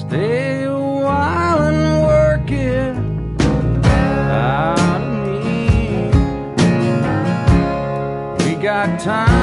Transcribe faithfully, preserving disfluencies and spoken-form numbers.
Stay a while and work it out of me. We got time.